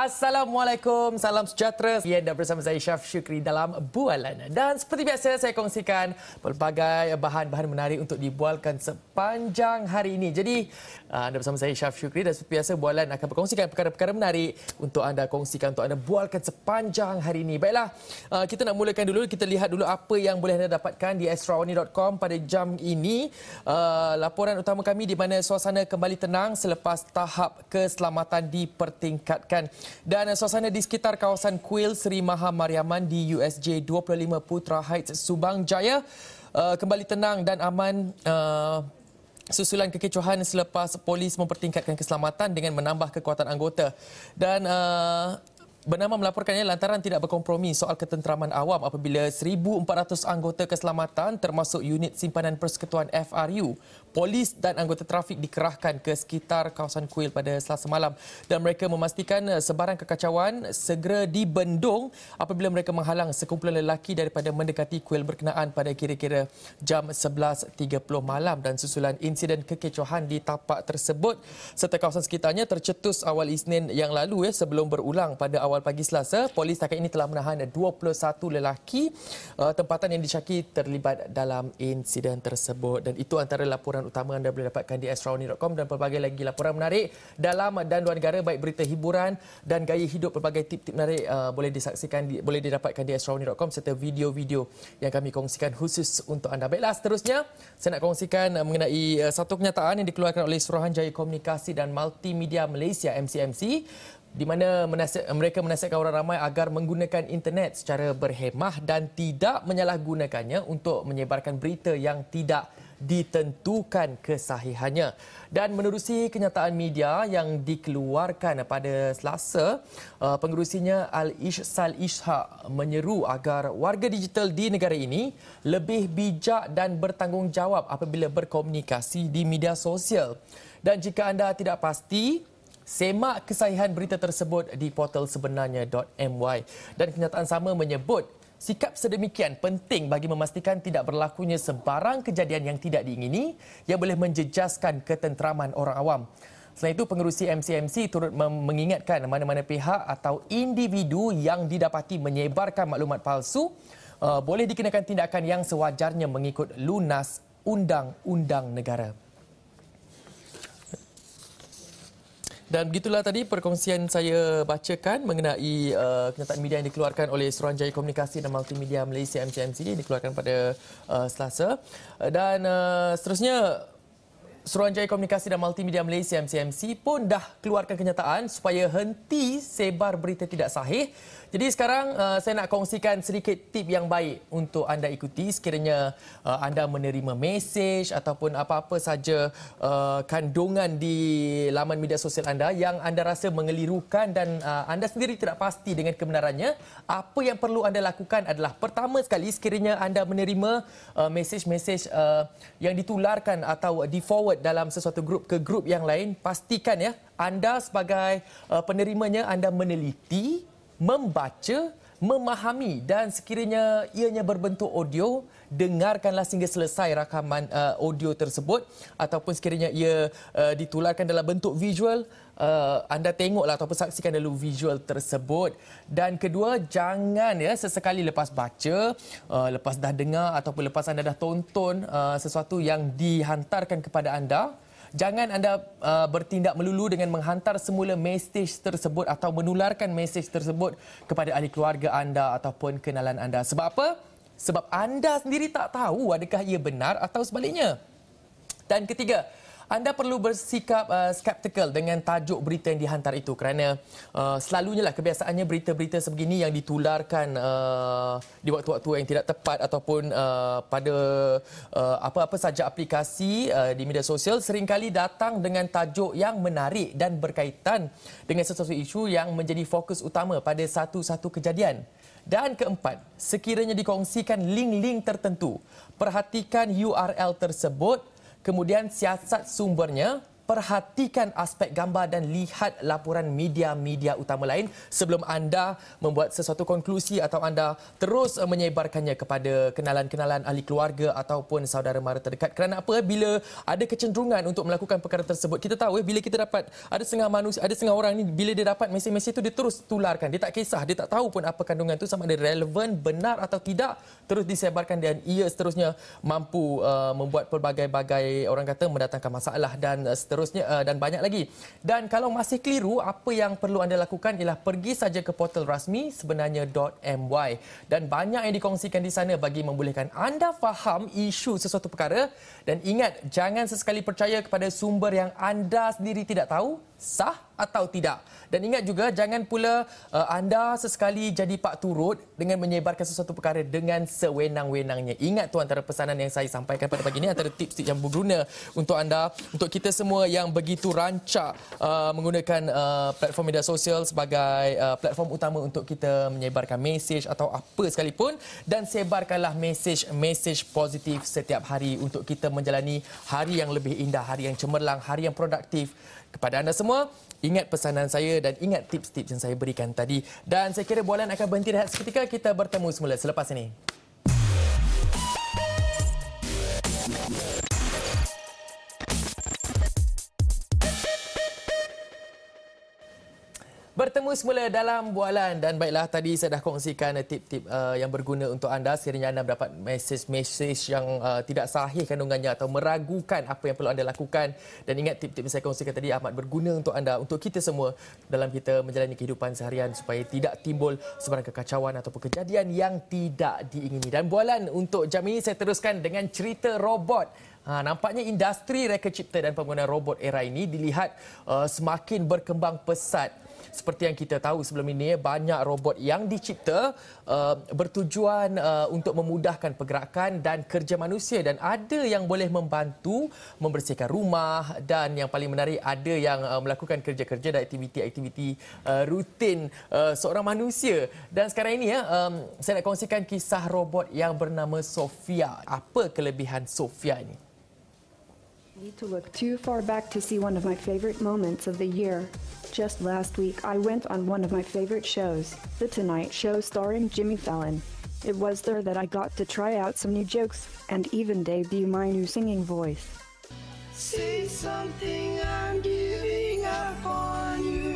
Assalamualaikum, salam sejahtera. Ya, dan bersama saya Syaf Syukri dalam Bualan. Dan seperti biasa saya kongsikan pelbagai bahan-bahan menarik untuk dibualkan sepanjang hari ini. Jadi anda bersama saya Syaf Syukri dan seperti biasa Bualan akan berkongsikan perkara-perkara menarik untuk anda kongsikan, untuk anda bualkan sepanjang hari ini. Baiklah, kita nak mulakan dulu. Kita lihat dulu apa yang boleh anda dapatkan di extraordinary.com pada jam ini. Laporan utama kami di mana suasana kembali tenang selepas tahap keselamatan dipertingkatkan. Dan suasana di sekitar kawasan kuil Seri Maha Mariaman di USJ 25 Putra Heights, Subang Jaya kembali tenang dan aman susulan kekecohan selepas polis mempertingkatkan keselamatan dengan menambah kekuatan anggota. Dan bernama melaporkannya lantaran tidak berkompromi soal ketenteraman awam apabila 1,400 anggota keselamatan termasuk unit simpanan persekutuan FRU, polis dan anggota trafik dikerahkan ke sekitar kawasan kuil pada Selasa malam dan mereka memastikan sebarang kekacauan segera dibendung apabila mereka menghalang sekumpulan lelaki daripada mendekati kuil berkenaan pada kira-kira jam 11.30 malam dan susulan insiden kekecohan di tapak tersebut serta kawasan sekitarnya tercetus awal Isnin yang lalu sebelum berulang pada awal pagi Selasa. Polis setakat ini telah menahan 21 lelaki tempatan yang disyaki terlibat dalam insiden tersebut. Dan itu antara laporan utama anda boleh dapatkan di extraordinary.com dan pelbagai lagi laporan menarik dalam dan luar negara, baik berita hiburan dan gaya hidup. Pelbagai tip-tip menarik boleh disaksikan, boleh didapatkan di extraordinary.com serta video-video yang kami kongsikan khusus untuk anda. Baiklah, seterusnya saya nak kongsikan mengenai satu kenyataan yang dikeluarkan oleh Suruhanjaya Komunikasi dan Multimedia Malaysia MCMC, di mana mereka menasihatkan orang ramai agar menggunakan internet secara berhemah dan tidak menyalahgunakannya untuk menyebarkan berita yang tidak ditentukan kesahihannya. Dan menerusi kenyataan media yang dikeluarkan pada Selasa, pengerusinya Al-Ishsal Ishaq menyeru agar warga digital di negara ini lebih bijak dan bertanggungjawab apabila berkomunikasi di media sosial. Dan jika anda tidak pasti, semak kesahihan berita tersebut di portal sebenarnya.my. Dan kenyataan sama menyebut sikap sedemikian penting bagi memastikan tidak berlakunya sebarang kejadian yang tidak diingini yang boleh menjejaskan ketenteraman orang awam. Selain itu, pengerusi MCMC turut mengingatkan mana-mana pihak atau individu yang didapati menyebarkan maklumat palsu boleh dikenakan tindakan yang sewajarnya mengikut lunas undang-undang negara. Dan begitulah tadi perkongsian saya bacakan mengenai kenyataan media yang dikeluarkan oleh Suruhanjaya Komunikasi dan Multimedia Malaysia MCMC, dikeluarkan pada Selasa. Dan seterusnya, Suruhanjaya Komunikasi dan Multimedia Malaysia MCMC pun dah keluarkan kenyataan supaya henti sebar berita tidak sahih. Jadi sekarang saya nak kongsikan sedikit tip yang baik untuk anda ikuti sekiranya anda menerima mesej ataupun apa-apa saja kandungan di laman media sosial anda yang anda rasa mengelirukan dan anda sendiri tidak pasti dengan kebenarannya. Apa yang perlu anda lakukan adalah, pertama sekali, sekiranya anda menerima mesej-mesej yang ditularkan atau di-forward dalam sesuatu grup ke grup yang lain, pastikan ya anda sebagai penerimanya anda meneliti, membaca, memahami dan sekiranya ianya berbentuk audio, dengarkanlah sehingga selesai rakaman audio tersebut ataupun sekiranya ia ditularkan dalam bentuk visual, anda tengoklah ataupun saksikan dulu visual tersebut. Dan kedua, jangan ya sesekali lepas baca, lepas dah dengar ataupun lepas anda dah tonton sesuatu yang dihantarkan kepada anda, jangan anda bertindak melulu dengan menghantar semula mesej tersebut atau menularkan mesej tersebut kepada ahli keluarga anda ataupun kenalan anda. Sebab apa? Sebab anda sendiri tak tahu adakah ia benar atau sebaliknya. Dan ketiga, anda perlu bersikap skeptikal dengan tajuk berita yang dihantar itu kerana selalunya lah kebiasaannya berita-berita sebegini yang ditularkan di waktu-waktu yang tidak tepat ataupun pada apa-apa saja aplikasi di media sosial seringkali datang dengan tajuk yang menarik dan berkaitan dengan sesuatu isu yang menjadi fokus utama pada satu-satu kejadian. Dan keempat, sekiranya dikongsikan link-link tertentu, perhatikan URL tersebut, kemudian siasat sumbernya, perhatikan aspek gambar dan lihat laporan media-media utama lain sebelum anda membuat sesuatu konklusi atau anda terus menyebarkannya kepada kenalan-kenalan ahli keluarga ataupun saudara mara terdekat. Kerana apa? Bila ada kecenderungan untuk melakukan perkara tersebut, kita tahu bila kita dapat ada setengah orang ni bila dia dapat mesej-mesej tu dia terus tularkan. Dia tak kisah, dia tak tahu pun apa kandungan tu sama ada relevan, benar atau tidak, terus disebarkan dan ia seterusnya mampu membuat pelbagai-bagai orang kata mendatangkan masalah dan seterusnya dan banyak lagi. Dan kalau masih keliru, apa yang perlu anda lakukan ialah pergi saja ke portal rasmi sebenarnya.my dan banyak yang dikongsikan di sana bagi membolehkan anda faham isu sesuatu perkara. Dan ingat, jangan sesekali percaya kepada sumber yang anda sendiri tidak tahu sah atau tidak. Dan ingat juga, jangan pula anda sesekali jadi pak turut dengan menyebarkan sesuatu perkara dengan sewenang-wenangnya. Ingat tu antara pesanan yang saya sampaikan pada pagi ini, antara tips-tips yang berguna untuk anda, untuk kita semua yang begitu rancak menggunakan platform media sosial sebagai platform utama untuk kita menyebarkan mesej atau apa sekalipun. Dan sebarkanlah mesej positif setiap hari untuk kita menjalani hari yang lebih indah, hari yang cemerlang, hari yang produktif. Kepada anda semua, ingat pesanan saya dan ingat tips-tips yang saya berikan tadi. Dan saya kira bualan akan berhenti rehat seketika. Kita bertemu semula selepas ini. Bertemu semula dalam bualan dan baiklah, tadi saya dah kongsikan tip-tip yang berguna untuk anda sekiranya anda mendapat mesej-mesej yang tidak sahih kandungannya atau meragukan apa yang perlu anda lakukan. Dan ingat tip-tip yang saya kongsikan tadi amat berguna untuk anda, untuk kita semua dalam kita menjalani kehidupan seharian supaya tidak timbul sebarang kekacauan ataupun kejadian yang tidak diingini. Dan bualan untuk jam ini saya teruskan dengan cerita robot. Nampaknya industri reka cipta dan penggunaan robot era ini dilihat semakin berkembang pesat. Seperti yang kita tahu sebelum ini, banyak robot yang dicipta bertujuan untuk memudahkan pergerakan dan kerja manusia, dan ada yang boleh membantu membersihkan rumah, dan yang paling menarik ada yang melakukan kerja-kerja dan aktiviti-aktiviti rutin seorang manusia. Dan sekarang ini saya nak kongsikan kisah robot yang bernama Sophia. Apa kelebihan Sophia ini? Need to look too far back to see one of my favorite moments of the year. Just last week, I went on one of my favorite shows, The Tonight Show starring Jimmy Fallon. It was there that I got to try out some new jokes and even debut my new singing voice. Say something, I'm giving up on you.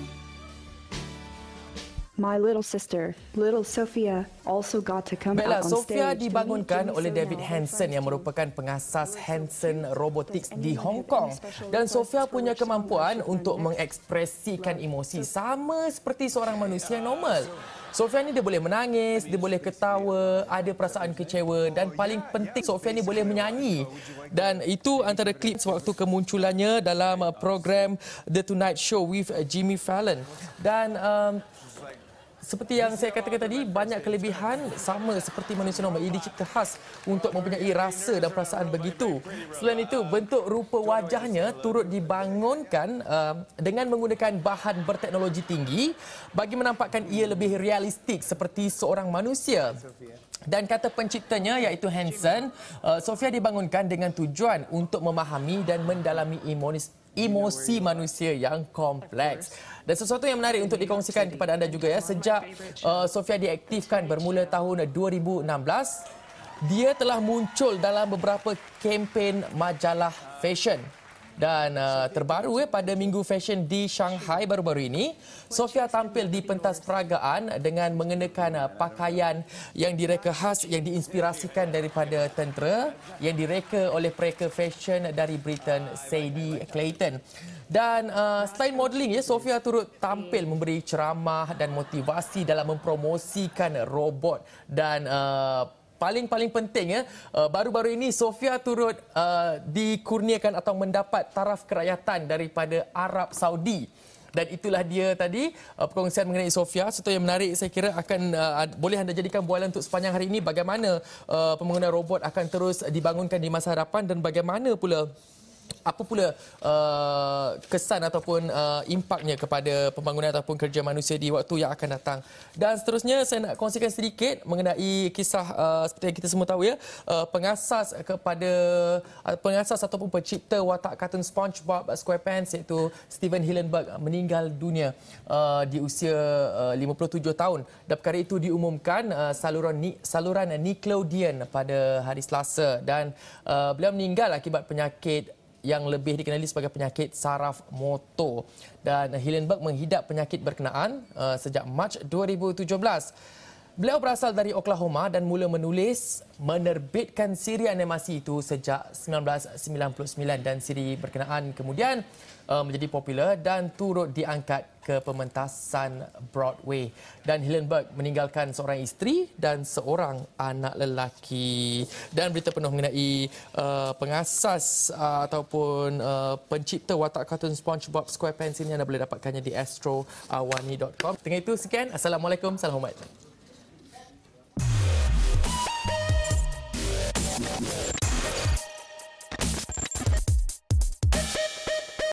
My little sister, little Sophia, also got to come out on stage. Sophia dibangunkan oleh David Hansen yang merupakan pengasas Hansen Robotics di Hong Kong. Dan Sophia punya kemampuan untuk mengekspresikan emosi sama seperti seorang manusia normal. Sophia ni dia boleh menangis, dia boleh ketawa, ada perasaan kecewa dan paling penting Sophia ni boleh menyanyi. Dan itu antara klip sewaktu kemunculannya dalam program The Tonight Show with Jimmy Fallon. Dan seperti yang saya katakan tadi, banyak kelebihan sama seperti manusia normal. Ia dicipta khas untuk mempunyai rasa dan perasaan begitu. Selain itu, bentuk rupa wajahnya turut dibangunkan dengan menggunakan bahan berteknologi tinggi bagi menampakkan ia lebih realistik seperti seorang manusia. Dan kata penciptanya iaitu Hansen, Sophia dibangunkan dengan tujuan untuk memahami dan mendalami emosi manusia yang kompleks. Dan sesuatu yang menarik untuk dikongsikan kepada anda juga sejak Sophia diaktifkan bermula tahun 2016, dia telah muncul dalam beberapa kempen majalah fashion. Dan terbaru pada Minggu Fashion di Shanghai baru-baru ini, Sophia tampil di pentas peragaan dengan mengenakan pakaian yang direka khas yang diinspirasikan daripada tentera yang direka oleh pereka fashion dari Britain, Sadie Clayton. Dan selain modeling, Sophia turut tampil memberi ceramah dan motivasi dalam mempromosikan robot. Dan paling penting baru-baru ini Sophia turut dikurniakan atau mendapat taraf kerakyatan daripada Arab Saudi. Dan itulah dia tadi perkongsian mengenai Sophia. Sesuatu yang menarik saya kira akan boleh anda jadikan bualan untuk sepanjang hari ini, bagaimana pembangunan robot akan terus dibangunkan di masa hadapan dan bagaimana pula apa pula kesan ataupun impaknya kepada pembangunan ataupun kerja manusia di waktu yang akan datang. Dan seterusnya saya nak kongsikan sedikit mengenai kisah seperti yang kita semua tahu ya, pengasas ataupun pencipta watak kartun SpongeBob SquarePants iaitu Steven Hillenburg meninggal dunia di usia 57 tahun. Dan perkara itu diumumkan saluran Nickelodeon pada hari Selasa, dan beliau meninggal akibat penyakit yang lebih dikenali sebagai penyakit saraf motor. Dan Hillenburg menghidap penyakit berkenaan sejak Mac 2017. Beliau berasal dari Oklahoma dan mula menerbitkan siri animasi itu sejak 1999, dan siri berkenaan kemudian menjadi popular dan turut diangkat ke pementasan Broadway. Dan Hillenburg meninggalkan seorang isteri dan seorang anak lelaki. Dan berita penuh mengenai pengasas ataupun pencipta watak kartun SpongeBob SquarePants ini anda boleh dapatkannya di astroawani.com. Dengan itu sekian, Assalamualaikum, salam hormat.